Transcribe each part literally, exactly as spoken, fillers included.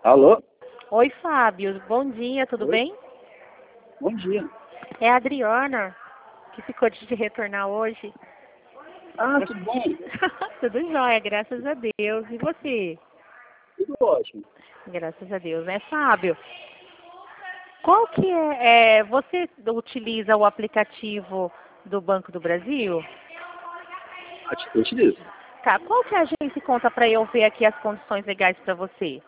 Alô? Oi, Fábio. Bom dia, tudo Oi? bem? Bom dia. É a Adriana, que ficou de te retornar hoje. Ah, tudo bom? Tudo jóia, graças a Deus. E você? Tudo ótimo. Graças a Deus, né, Fábio? Qual que é, é... Você utiliza o aplicativo do Banco do Brasil? Eu utilizo. Tá, qual que é a agência conta para eu ver aqui as condições legais para você?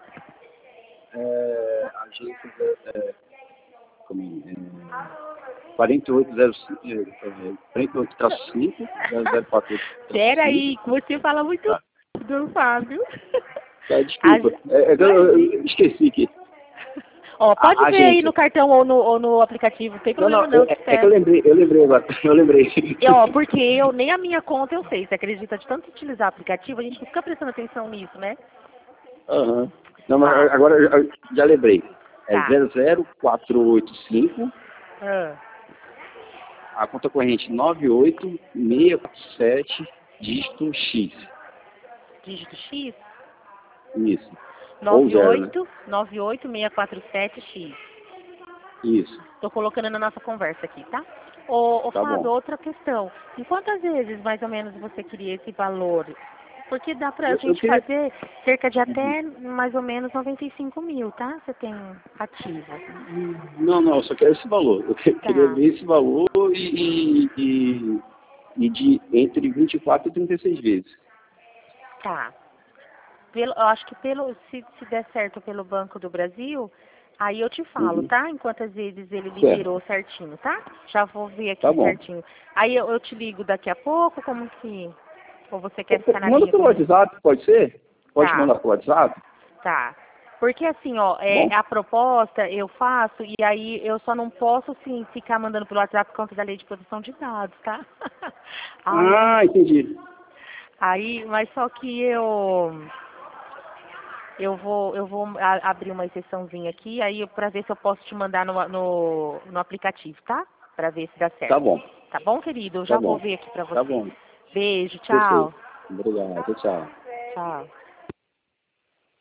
É, agência é, como, é, quarenta e oito zero cinco, é, quarenta e oito cinco, zero zero quatro oito Peraí, cinco. você fala muito Tá, rápido, Fábio. tá, desculpa. A- É, é que eu, eu esqueci aqui. Ó, pode A, ver aí agência. no cartão ou no, ou no aplicativo, não tem Não, não, problema não, eu é, te é que eu peço. lembrei, eu lembrei agora. Eu lembrei. E, ó, porque eu, nem a minha conta eu sei, você acredita? De tanto utilizar aplicativo, a gente não fica prestando atenção nisso, né? Aham. Não, mas Tá, agora eu já, já lembrei. É tá. zero zero quatro oito cinco. Ah, A conta corrente nove oito seis quatro sete, dígito X. dígito X? Isso. Ou nove zero, né? oito nove oito seis quatro sete X. Isso. Tô colocando na nossa conversa aqui, tá? Ô, ô Tá Fábio, bom. outra questão. Em quantas vezes, mais ou menos, você queria esse valor? Porque dá pra Eu, eu gente queria. fazer cerca de até, mais ou menos, noventa e cinco mil, tá? Você tem ativo. Não, não, eu só quero esse valor. Eu que- queria Tá, ver esse valor e, e, e, e de entre vinte e quatro e trinta e seis vezes. tá. Pelo, eu acho que pelo, se, se der certo pelo Banco do Brasil, aí eu te falo, Uhum. tá? Em quantas vezes ele Certo. liberou certinho, tá? Já vou ver Tá aqui bom. certinho. Aí eu, eu te ligo daqui a pouco, como que... Ou você quer ficar na Manda linha pelo comigo? WhatsApp, pode ser? Pode Tá, mandar pelo WhatsApp? tá. Porque assim, ó, Tá bom? é, a proposta eu faço e aí eu só não posso, assim, ficar mandando pelo WhatsApp por conta da lei de proteção de dados, tá? Ai, Ah, entendi. aí, mas só que eu... Eu vou, eu vou a- abrir uma exceçãozinha aqui, aí para ver se eu posso te mandar no, no, no aplicativo, tá? Para ver se dá Tá certo. bom. Tá bom, querido? Eu Tá já vou bom. ver aqui para Tá você. bom. Beijo, tchau. Perfeito. Obrigado. Tchau. Tchau.